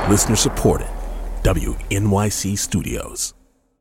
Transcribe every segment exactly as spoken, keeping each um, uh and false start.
Listener supported. W N Y C Studios.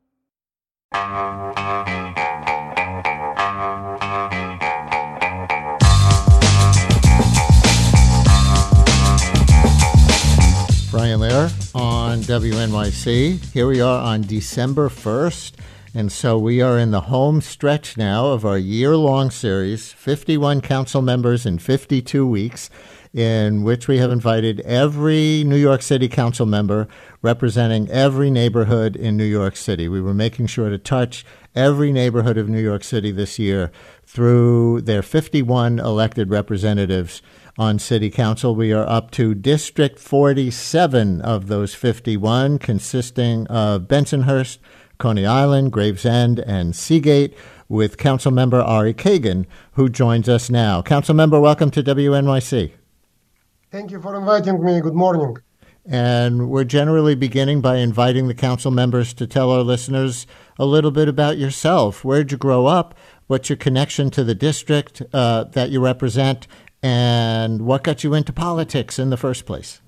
Brian Lehrer on W N Y C. Here we are on December first, and so we are in the home stretch now of our year-long series, fifty-one council members in fifty-two weeks, in which we have invited every New York City council member representing every neighborhood in New York City. We were making sure to touch every neighborhood of New York City this year through their fifty-one elected representatives on City Council. We are up to District forty-seven of those fifty-one, consisting of Bensonhurst, Coney Island, Gravesend, and Seagate, with Councilmember Ari Kagan, who joins us now. Councilmember, welcome to W N Y C. Thank you for inviting me. Good morning. And we're generally beginning by inviting the council members to tell our listeners a little bit about yourself. Where'd you grow up? What's your connection to the district uh, that you represent? And what got you into politics in the first place?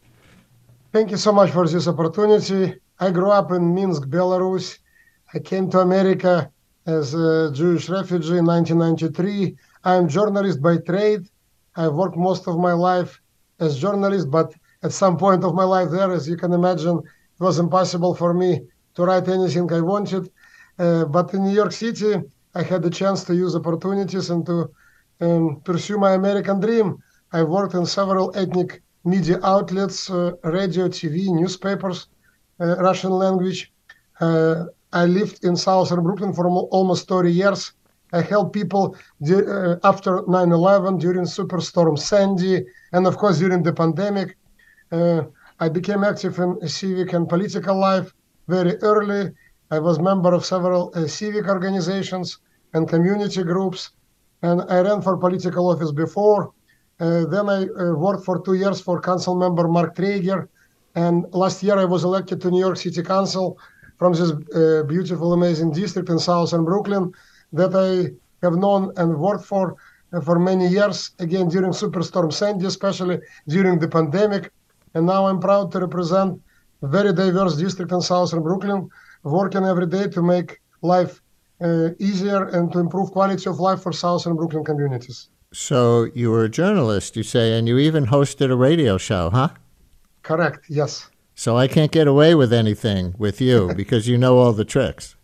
Thank you so much for this opportunity. I grew up in Minsk, Belarus. I came to America as a Jewish refugee in nineteen ninety-three. I'm a journalist by trade. I worked most of my life as a journalist, but at some point of my life there, as you can imagine, it was impossible for me to write anything I wanted. Uh, but in New York City, I had the chance to use opportunities and to um, pursue my American dream. I worked in several ethnic media outlets, uh, radio, T V, newspapers, uh, Russian language. Uh, I lived in southern Brooklyn for almost thirty years. I helped people uh, after nine eleven, during Superstorm Sandy, and of course during the pandemic. Uh, I became active in civic and political life very early. I was member of several uh, civic organizations and community groups, and I ran for political office before. Uh, then I uh, worked for two years for council member Mark Traeger, and last year I was elected to New York City Council from this uh, beautiful, amazing district in southern Brooklyn that I have known and worked for uh, for many years, again during Superstorm Sandy, especially during the pandemic. And now I'm proud to represent a very diverse district in southern Brooklyn, working every day to make life uh, easier and to improve quality of life for southern Brooklyn communities. So you were a journalist, you say, and you even hosted a radio show, huh? Correct, yes. So I can't get away with anything with you because you know all the tricks.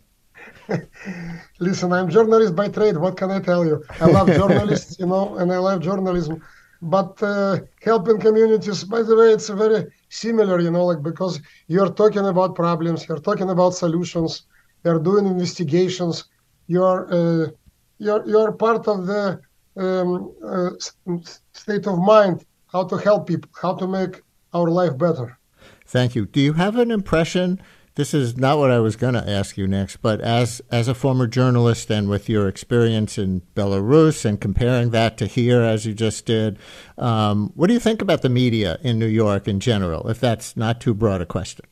Listen, I'm a journalist by trade. What can I tell you? I love journalists, you know, and I love journalism. But uh, helping communities, by the way, it's very similar, you know, like because you're talking about problems, you're talking about solutions, you're doing investigations, you're uh, you're you're part of the um, uh, state of mind, how to help people, how to make our life better. Thank you. Do you have an impression? This is not what I was going to ask you next, but as as a former journalist and with your experience in Belarus and comparing that to here, as you just did, um, what do you think about the media in New York in general, if that's not too broad a question?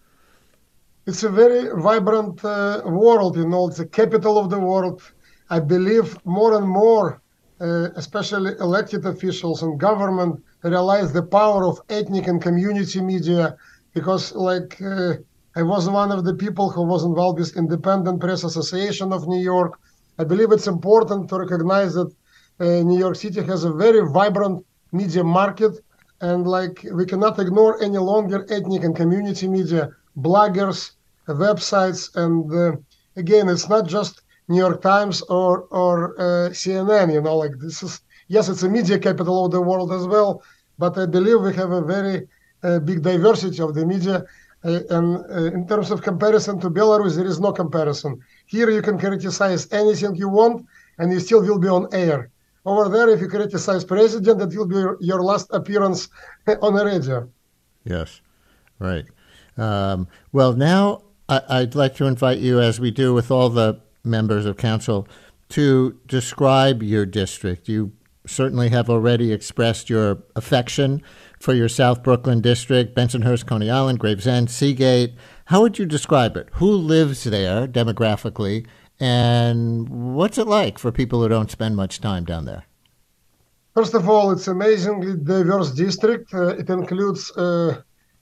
It's a very vibrant uh, world, you know, it's the capital of the world. I believe more and more, uh, especially elected officials and government, realize the power of ethnic and community media because, like, uh, I was one of the people who was involved with Independent Press Association of New York. I believe it's important to recognize that uh, New York City has a very vibrant media market, and like we cannot ignore any longer ethnic and community media, bloggers, websites, and uh, again, it's not just New York Times or or uh, C N N. You know, like this is yes, it's a media capital of the world as well, but I believe we have a very uh, big diversity of the media. Uh, and uh, in terms of comparison to Belarus, there is no comparison. Here you can criticize anything you want, and you still will be on air. Over there, if you criticize president, that will be your, your last appearance on the radio. Yes, right. Um, well, now I, I'd like to invite you, as we do with all the members of council, to describe your district. You certainly have already expressed your affection for your South Brooklyn district, Bensonhurst, Coney Island, Gravesend, Seagate. How would you describe it? Who lives there demographically, and what's it like for people who don't spend much time down there? First of all, it's amazingly diverse district. Uh, it includes uh,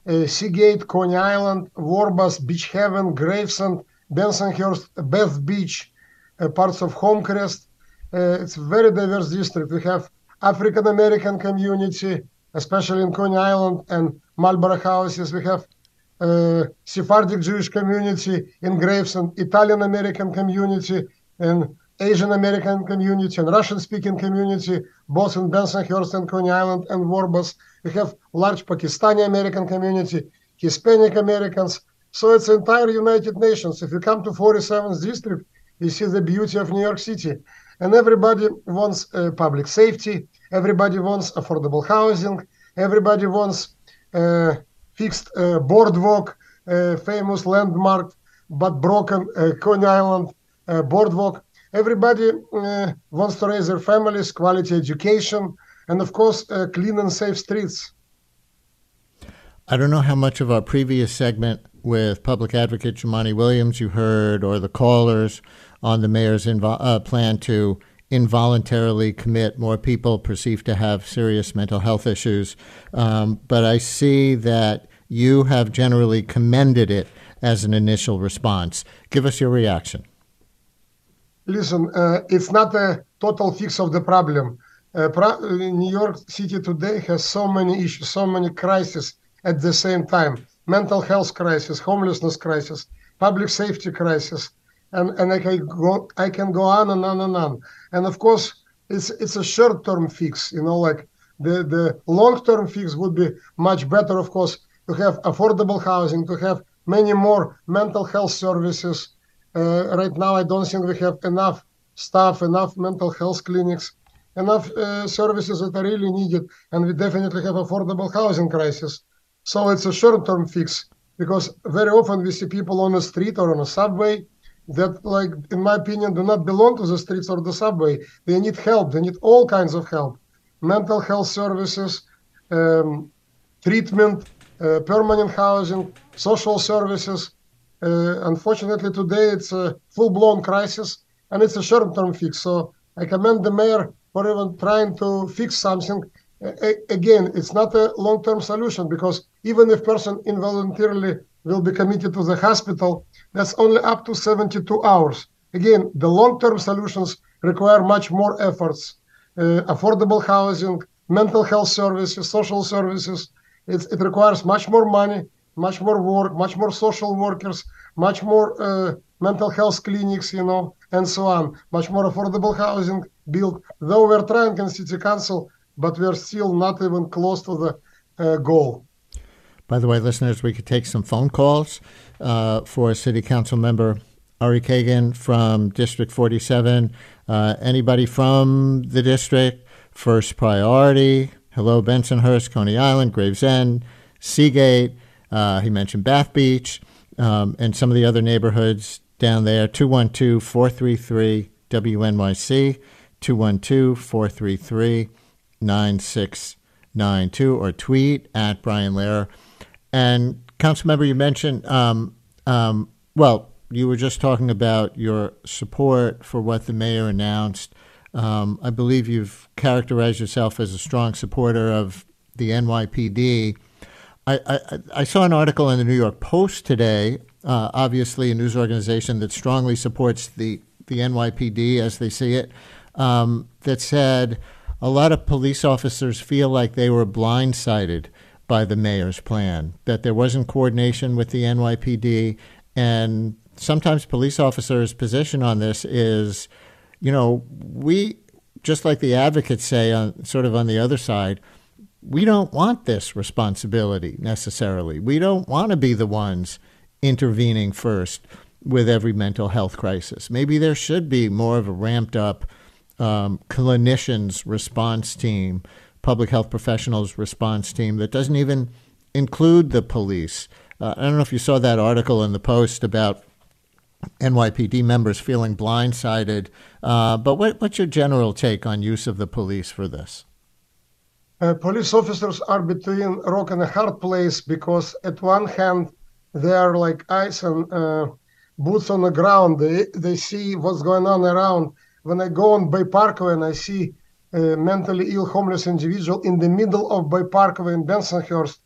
uh, Seagate, Coney Island, Warbus, Beach Haven, Gravesend, Bensonhurst, Beth Beach, uh, parts of Homecrest. Uh, it's a very diverse district. We have African American community, especially in Coney Island and Marlborough houses. We have uh, Sephardic Jewish community in Gravesend, Italian American community, and Asian American community, and Russian speaking community, both in Bensonhurst and Coney Island and Warbus. We have large Pakistani American community, Hispanic Americans. So it's entire United Nations. If you come to forty-seventh district, you see the beauty of New York City. And everybody wants uh, public safety. Everybody wants affordable housing. Everybody wants uh, fixed uh, boardwalk, uh, famous landmark, but broken uh, Coney Island uh, boardwalk. Everybody uh, wants to raise their families, quality education, and of course, uh, clean and safe streets. I don't know how much of our previous segment with Public Advocate Jumaane Williams you heard, or the callers on the mayor's invo- uh, plan to involuntarily commit more people perceived to have serious mental health issues. Um, but I see that you have generally commended it as an initial response. Give us your reaction. Listen, uh, it's not a total fix of the problem. Uh, pro- New York City today has so many issues, so many crises at the same time. Mental health crisis, homelessness crisis, public safety crisis, and, and I can go I can go on and on and on. And of course, it's it's a short-term fix, you know, like the, the long-term fix would be much better, of course, to have affordable housing, to have many more mental health services. Uh, right now, I don't think we have enough staff, enough mental health clinics, enough uh, services that are really needed, and we definitely have affordable housing crisis. So it's a short-term fix, because very often we see people on the street or on a subway that, like, in my opinion, do not belong to the streets or the subway. They need help. They need all kinds of help. Mental health services, um, treatment, uh, permanent housing, social services. Uh, unfortunately, today it's a full-blown crisis, and it's a short-term fix. So I commend the mayor for even trying to fix something. A- again, it's not a long-term solution, because even if person involuntarily will be committed to the hospital, that's only up to seventy-two hours. Again, the long-term solutions require much more efforts. Uh, affordable housing, mental health services, social services. It's, it requires much more money, much more work, much more social workers, much more uh, mental health clinics, you know, and so on. Much more affordable housing built. Though we're trying in City Council, but we're still not even close to the uh, goal. By the way, listeners, we could take some phone calls uh, for City Council member Ari Kagan from District forty-seven. Uh, anybody from the district, first priority. Hello, Bensonhurst, Coney Island, Gravesend, Seagate. Uh, he mentioned Bath Beach um, and some of the other neighborhoods down there. two one two, four three three, W N Y C, two one two, four three three, nine six nine two, or tweet at Brian Lehrer. And Councilmember, you mentioned, um, um, well, you were just talking about your support for what the mayor announced. Um, I believe you've characterized yourself as a strong supporter of the N Y P D. I, I, I saw an article in the New York Post today, uh, obviously a news organization that strongly supports the, the N Y P D as they see it, um, that said a lot of police officers feel like they were blindsided by the mayor's plan, that there wasn't coordination with the N Y P D. And sometimes police officers' position on this is, you know, we, just like the advocates say on sort of on the other side, we don't want this responsibility necessarily. We don't want to be the ones intervening first with every mental health crisis. Maybe there should be more of a ramped up um, clinicians response team, public health professionals response team that doesn't even include the police. Uh, I don't know if you saw that article in the Post about N Y P D members feeling blindsided, uh, but what, what's your general take on use of the police for this? Uh, police officers are between rock and a hard place, because at one hand, they are like eyes and uh, boots on the ground. They, they see what's going on around. When I go on Bay Parkway and I see a mentally ill homeless individual in the middle of Bay Parkway in Bensonhurst,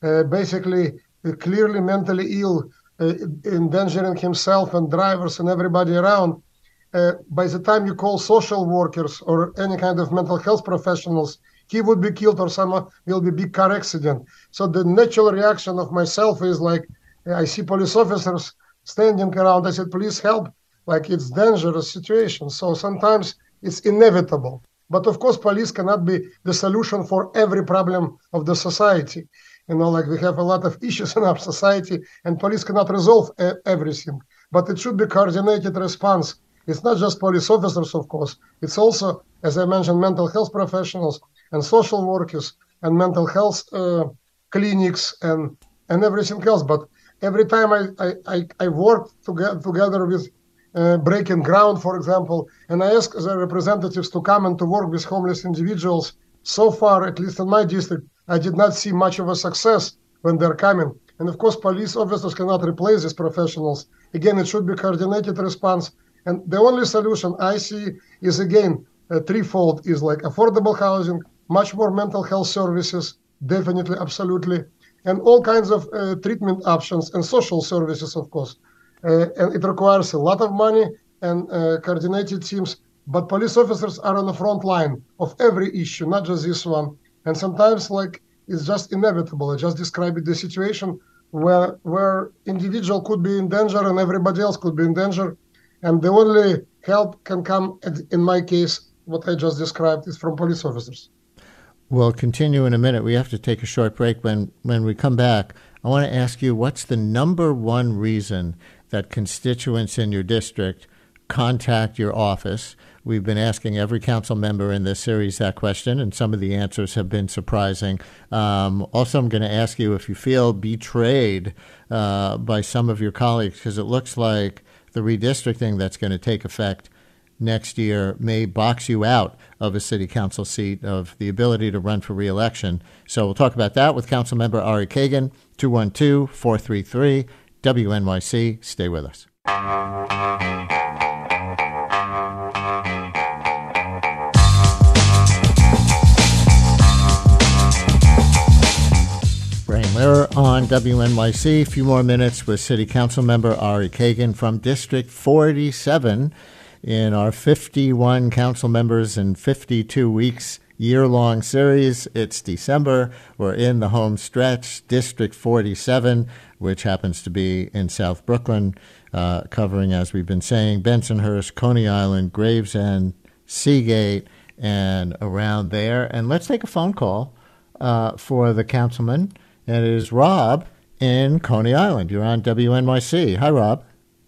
uh, basically uh, clearly mentally ill, uh, endangering himself and drivers and everybody around, uh, by the time you call social workers or any kind of mental health professionals, he would be killed or someone will be big car accident. So the natural reaction of myself is like, I see police officers standing around. I said, please help. Like, it's dangerous situation. So sometimes it's inevitable. But of course, police cannot be the solution for every problem of the society. You know, like we have a lot of issues in our society and police cannot resolve everything. But it should be coordinated response. It's not just police officers, of course. It's also, as I mentioned, mental health professionals and social workers and mental health uh, clinics and, and everything else. But every time I, I, I work together, together with uh, Breaking Ground, for example, and I ask the representatives to come and to work with homeless individuals, so far, at least in my district, I did not see much of a success when they're coming. And of course, police officers cannot replace these professionals. Again, it should be coordinated response. And the only solution I see is, again, uh, threefold, is like affordable housing, much more mental health services, definitely, absolutely, and all kinds of uh, treatment options and social services, of course. Uh, and it requires a lot of money and uh, coordinated teams, but police officers are on the front line of every issue, not just this one. And sometimes, like, it's just inevitable. I just described the situation where where individual could be in danger and everybody else could be in danger. And the only help can come, in my case, what I just described, is from police officers. We'll continue in a minute. We have to take a short break. When when we come back, I want to ask you, what's the number one reason that constituents in your district contact your office? We've been asking every council member in this series that question, and some of the answers have been surprising. Um, also, I'm going to ask you if you feel betrayed uh, by some of your colleagues, because it looks like the redistricting that's going to take effect next year may box you out of a city council seat, of the ability to run for re-election. So we'll talk about that with Councilmember Ari Kagan, two one two, four three three, W N Y C. Stay with us. Brian Lehrer on W N Y C. A few more minutes with City Council Member Ari Kagan from District forty-seven in our fifty-one council members in fifty-two weeks year-long series. It's December. We're in the home stretch, District forty-seven, which happens to be in South Brooklyn, uh, covering, as we've been saying, Bensonhurst, Coney Island, Gravesend, Seagate, and around there. And let's take a phone call uh, for the councilman. It is Rob in Coney Island. You're on W N Y C. Hi, Rob.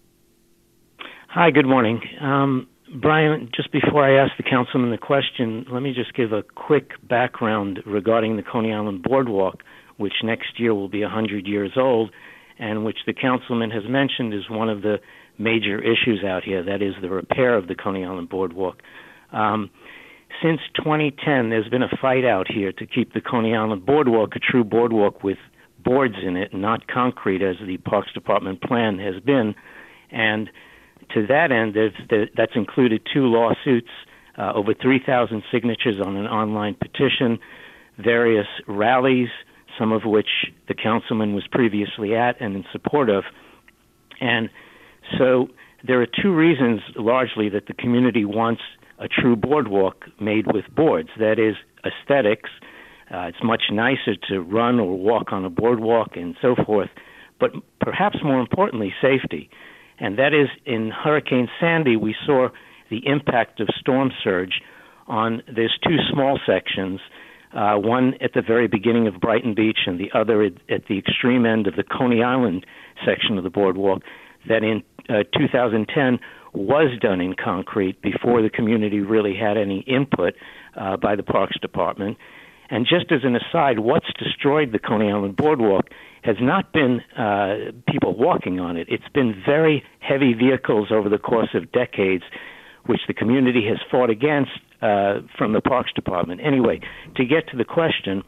Hi, good morning. Um, Brian, just before I ask the councilman the question, let me just give a quick background regarding the Coney Island Boardwalk, which next year will be one hundred years old, and which the councilman has mentioned is one of the major issues out here, that is the repair of the Coney Island Boardwalk. Um, since twenty ten, there's been a fight out here to keep the Coney Island Boardwalk a true boardwalk with boards in it, not concrete, as the Parks Department plan has been. And to that end, that's included two lawsuits, uh, over three thousand signatures on an online petition, various rallies, some of which the councilman was previously at and in support of. And so there are two reasons, largely, that the community wants a true boardwalk made with boards. That is aesthetics. Uh, it's much nicer to run or walk on a boardwalk and so forth. But perhaps more importantly, safety. And that is, in Hurricane Sandy, we saw the impact of storm surge on, there's two small sections, uh, one at the very beginning of Brighton Beach and the other at, at the extreme end of the Coney Island section of the boardwalk, that in uh, two thousand ten was done in concrete before the community really had any input uh, by the Parks Department. And just as an aside, what's destroyed the Coney Island Boardwalk has not been uh, people walking on it. It's been very heavy vehicles over the course of decades, which the community has fought against uh, from the Parks Department. Anyway, to get to the question,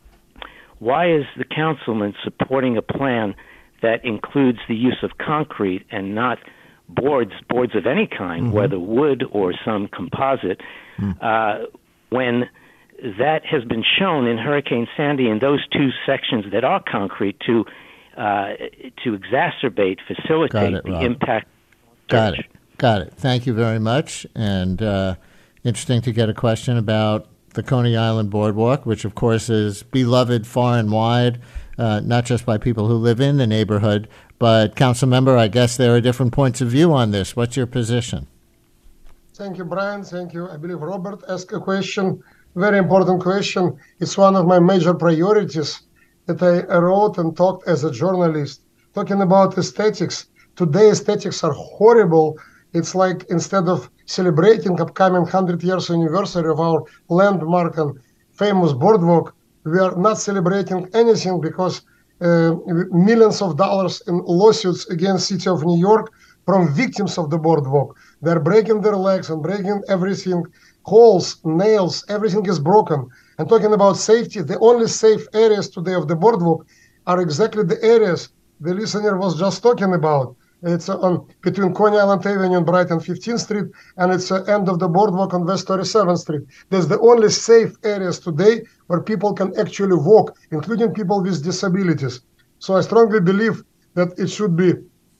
why is the councilman supporting a plan that includes the use of concrete and not boards, boards of any kind, mm-hmm. whether wood or some composite, mm. uh, when that has been shown in Hurricane Sandy in those two sections that are concrete to uh, to exacerbate, facilitate it, the Rob. impact. Got it. Got it. Thank you very much. And uh, interesting to get a question about the Coney Island Boardwalk, which, of course, is beloved far and wide, uh, not just by people who live in the neighborhood, but, Council Member, I guess there are different points of view on this. What's your position? Thank you, Brian. Thank you. I believe Robert asked a question, very important question. It's one of my major priorities that I wrote and talked as a journalist, talking about aesthetics. Today, aesthetics are horrible. It's like instead of celebrating upcoming one hundred years anniversary of our landmark and famous boardwalk, we are not celebrating anything because uh, millions of dollars in lawsuits against City of New York from victims of the boardwalk. They're breaking their legs and breaking everything, holes, nails, everything is broken. And talking about safety, the only safe areas today of the boardwalk are exactly the areas the listener was just talking about. It's on between Coney Island Avenue and Brighton fifteenth Street, and it's the end of the boardwalk on West thirty-seventh Street. There's the only safe areas today where people can actually walk, including people with disabilities. So I strongly believe that it should be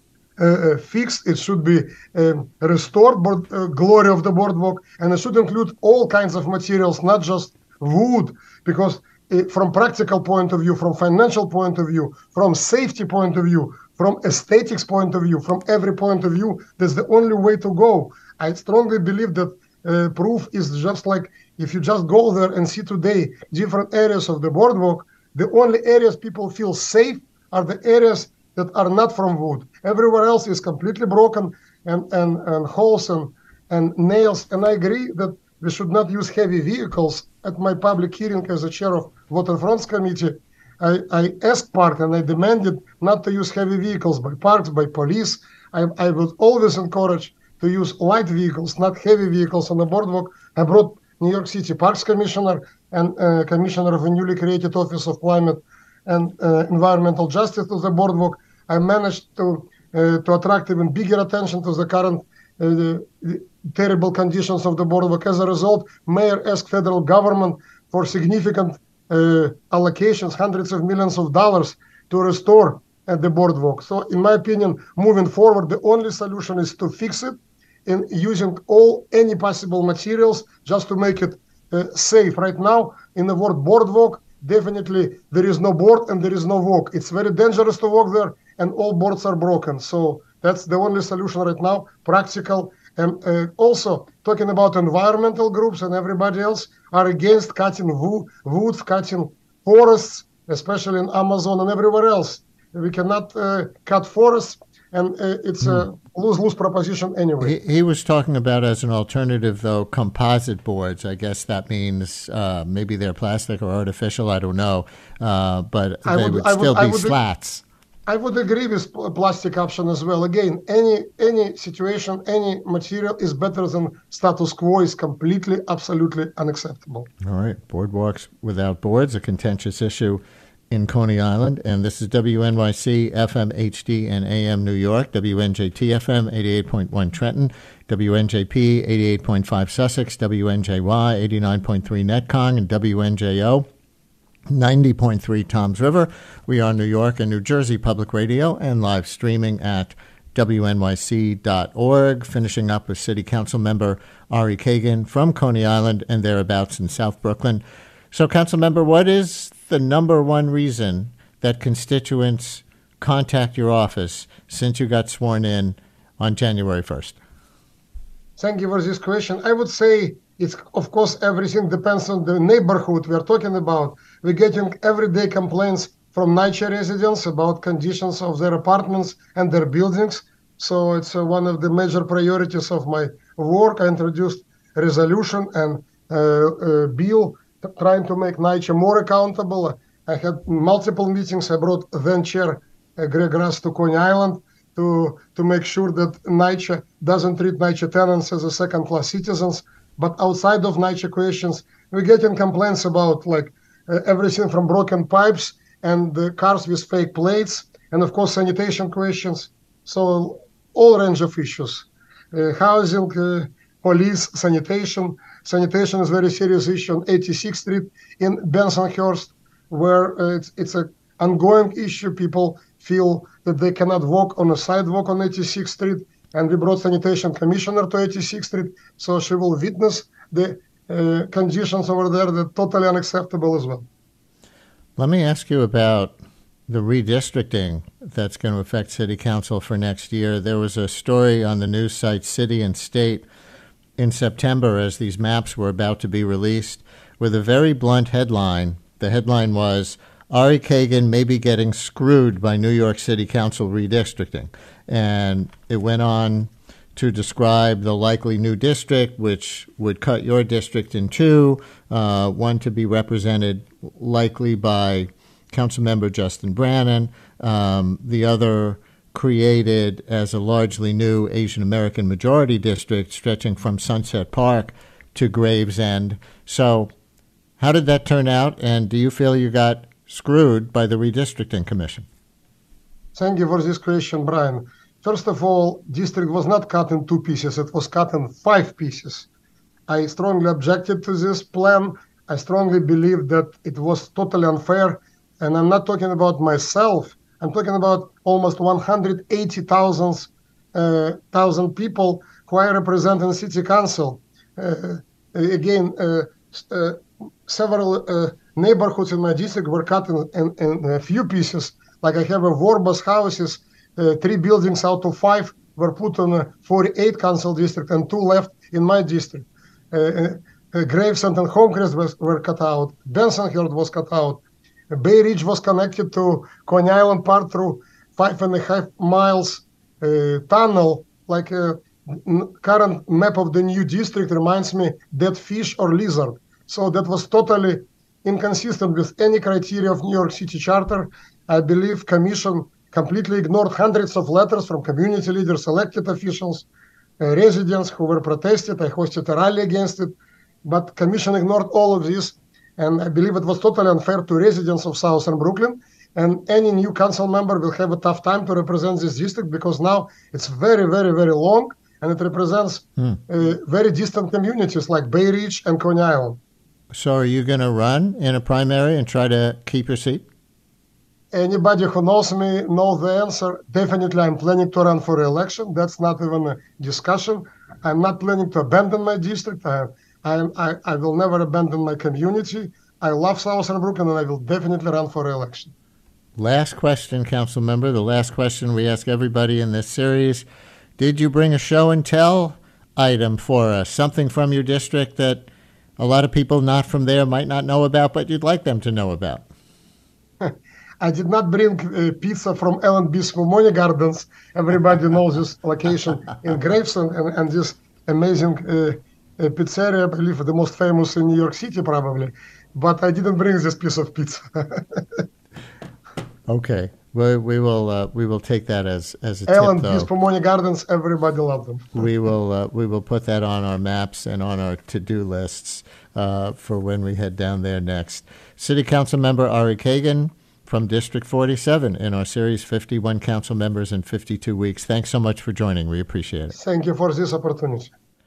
uh, fixed, it should be um, restored, board, uh, glory of the boardwalk, and it should include all kinds of materials, not just wood, because it, from practical point of view, from financial point of view, from safety point of view, from aesthetics point of view, from every point of view, that's the only way to go. I strongly believe that uh, proof is just like if you just go there and see today different areas of the boardwalk, the only areas people feel safe are the areas that are not from wood. Everywhere else is completely broken and, and, and holes and, and nails. And I agree that we should not use heavy vehicles. At my public hearing as a chair of Waterfronts Committee, I, I asked Park and I demanded not to use heavy vehicles by parks, by police. I, I would always encourage to use light vehicles, not heavy vehicles on the boardwalk. I brought New York City Parks Commissioner and uh, Commissioner of a newly created Office of Climate and uh, Environmental Justice to the boardwalk. I managed to uh, to attract even bigger attention to the current uh, the, the terrible conditions of the boardwalk. As a result, Mayor asked federal government for significant uh, allocations, hundreds of millions of dollars to restore uh, the boardwalk. So in my opinion, moving forward, the only solution is to fix it in using all any possible materials just to make it uh, safe. Right now, in the word boardwalk, definitely there is no board and there is no walk. It's very dangerous to walk there and all boards are broken. So that's the only solution right now, practical. And uh, also talking about environmental groups and everybody else are against cutting wo- wood, cutting forests, especially in Amazon and everywhere else. We cannot uh, cut forests, and uh, it's a lose-lose proposition anyway. He, he was talking about as an alternative, though, composite boards. I guess that means uh, maybe they're plastic or artificial. I don't know, uh, but I they would, would, I still would, I be would, slats. I would agree with plastic option as well. Again, any any situation, any material is better than status quo. Is completely, absolutely unacceptable. All right, boardwalks without boards, a contentious issue in Coney Island. And this is W N Y C, F M H D, and A M New York, W N J T F M, eighty-eight point one Trenton, W N J P, eighty-eight point five Sussex, W N J Y, eighty-nine point three Netcong, and W N J O, ninety point three Toms River. We are New York and New Jersey Public Radio and live streaming at W N Y C dot org. Finishing up with City Council member Ari Kagan from Coney Island and thereabouts in South Brooklyn. So, Council member, what is the number one reason that constituents contact your office since you got sworn in on January first? Thank you for this question. I would say it's, of course, everything depends on the neighborhood we're talking about. We're getting everyday complaints from NYCHA residents about conditions of their apartments and their buildings. So it's uh, one of the major priorities of my work. I introduced a resolution and uh, uh, bill trying to make NYCHA more accountable. I had multiple meetings. I brought then Chair uh, Greg Russ to Coney Island to to make sure that NYCHA doesn't treat NYCHA tenants as a second-class citizens. But outside of NYCHA questions, we're getting complaints about like uh, everything from broken pipes and the cars with fake plates, and of course sanitation questions. So all range of issues, uh, housing, uh, police, sanitation. sanitation is a very serious issue on eighty-sixth Street in Bensonhurst, where uh, it's it's an ongoing issue. People feel that they cannot walk on a sidewalk on eighty-sixth Street, and we brought sanitation commissioner to eighty-sixth Street, so she will witness the uh, conditions over there that are totally unacceptable as well. Let me ask you about the redistricting that's going to affect City Council for next year. There was a story on the news site City and State in September as these maps were about to be released with a very blunt headline. The headline was, Ari Kagan may be getting screwed by New York City Council redistricting. And it went on to describe the likely new district, which would cut your district in two, uh, one to be represented likely by Councilmember Justin Brannan, um, the other created as a largely new Asian American majority district stretching from Sunset Park to Gravesend. So how did that turn out, and do you feel you got screwed by the redistricting commission? Thank you for this question, Brian. First of all, district was not cut in two pieces. It was cut in five pieces. I strongly objected to this plan. I strongly believe that it was totally unfair. And I'm not talking about myself. I'm talking about almost one hundred eighty thousand uh, thousand people who I represent in city council. Uh, again, uh, uh, several uh, neighborhoods in my district were cut in, in, in a few pieces. Like I have a Vorbas houses, uh, three buildings out of five were put on a forty-eight council district and two left in my district. Uh, uh, Gravesend and Homecrest was, were cut out. Bensonhurst was cut out. Bay Ridge was connected to Coney Island Park through five and a half miles uh, tunnel. Like a n- current map of the new district reminds me dead fish or lizard. So that was totally inconsistent with any criteria of New York City Charter. I believe Commission completely ignored hundreds of letters from community leaders, elected officials, uh, residents who were protested. I hosted a rally against it, but Commission ignored all of this. And I believe it was totally unfair to residents of Southern Brooklyn. And any new council member will have a tough time to represent this district because now it's very, very, very long, and it represents hmm. uh, very distant communities like Bay Ridge and Coney Island. So are you going to run in a primary and try to keep your seat? Anybody who knows me knows the answer. Definitely I'm planning to run for re-election. That's not even a discussion. I'm not planning to abandon my district. I have I, I, I will never abandon my community. I love Southern Brooklyn, and I will definitely run for re-election. Last question, council member. The last question we ask everybody in this series. Did you bring a show and tell item for us? Something from your district that a lot of people not from there might not know about, but you'd like them to know about? I did not bring uh, pizza from L and B Spumoni Gardens. Everybody knows this location in Gravesend, and, and this amazing uh, A pizzeria, I believe, the most famous in New York City, probably. But I didn't bring this piece of pizza. Okay, we, we will uh, we will take that as as a tip, Ellen, though. these Pomoni Gardens, everybody loves them. we will uh, we will put that on our maps and on our to-do lists uh, for when we head down there next. City Council Member Ari Kagan from District forty-seven in our series, fifty-one council members in fifty-two weeks. Thanks so much for joining. We appreciate it. Thank you for this opportunity.